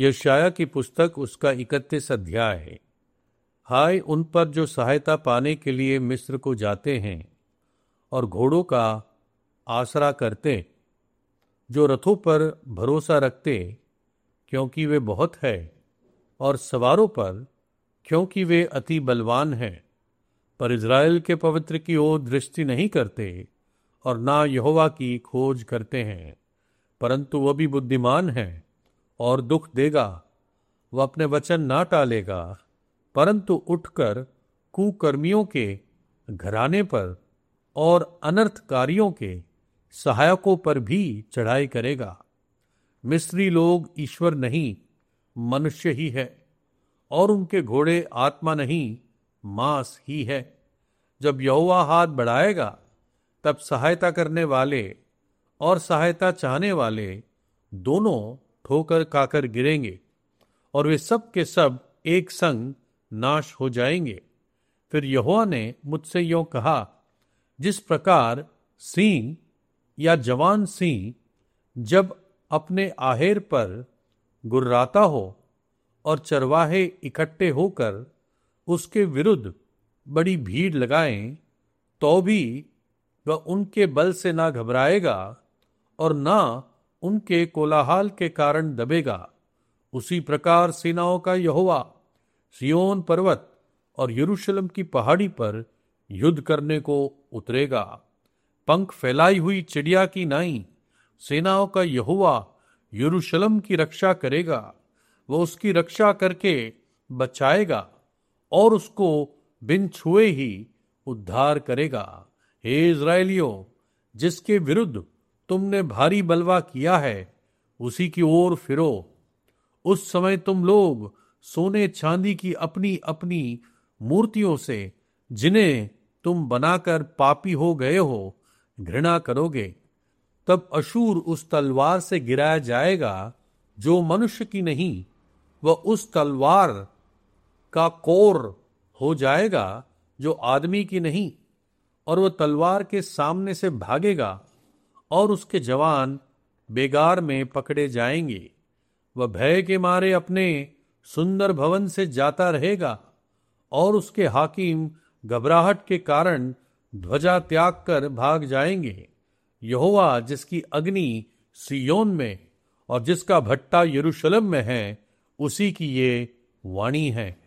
यशाया की पुस्तक उसका 31 अध्याय है। हाय उन पर जो सहायता पाने के लिए मिस्र को जाते हैं और घोड़ों का आसरा करते, जो रथों पर भरोसा रखते क्योंकि वे बहुत है, और सवारों पर क्योंकि वे अति बलवान हैं, पर इज़राइल के पवित्र की ओर दृष्टि नहीं करते और ना यहोवा की खोज करते हैं। परंतु वह भी बुद्धिमान है और दुख देगा, वह अपने वचन ना टालेगा, परंतु उठकर कुकर्मियों के घराने पर और अनर्थकारियों के सहायकों पर भी चढ़ाई करेगा। मिस्री लोग ईश्वर नहीं मनुष्य ही है, और उनके घोड़े आत्मा नहीं मांस ही है। जब यहोवा हाथ बढ़ाएगा तब सहायता करने वाले और सहायता चाहने वाले दोनों ठोकर खाकर गिरेंगे, और वे सब के सब एक संग नाश हो जाएंगे। फिर यहोवा ने मुझसे यों कहा, जिस प्रकार सिंह या जवान सिंह जब अपने आहेर पर गुर्राता हो और चरवाहे इकट्ठे होकर उसके विरुद्ध बड़ी भीड़ लगाएं, तो भी वह उनके बल से ना घबराएगा और ना उनके कोलाहल के कारण दबेगा, उसी प्रकार सेनाओं का यहोवा सिय्योन पर्वत और यरूशलेम की पहाड़ी पर युद्ध करने को उतरेगा। पंख फैलाई हुई चिड़िया की नाई सेनाओं का यहोवा यरूशलेम की रक्षा करेगा। वह उसकी रक्षा करके बचाएगा और उसको बिन छुए ही उद्धार करेगा। हे इज़राइलियों, जिसके विरुद्ध तुमने भारी बलवा किया है, उसी की ओर फिरो। उस समय तुम लोग सोने चांदी की अपनी अपनी मूर्तियों से, जिन्हें तुम बनाकर पापी हो गए हो, घृणा करोगे। तब अशूर उस तलवार से गिराया जाएगा जो मनुष्य की नहीं, वह उस तलवार का कोर हो जाएगा जो आदमी की नहीं, और वह तलवार के सामने से भागेगा और उसके जवान बेगार में पकड़े जाएंगे। वह भय के मारे अपने सुंदर भवन से जाता रहेगा, और उसके हाकिम घबराहट के कारण ध्वजा त्याग कर भाग जाएंगे। यहोवा जिसकी अग्नि सिय्योन में और जिसका भट्टा यरूशलेम में है, उसी की ये वाणी है।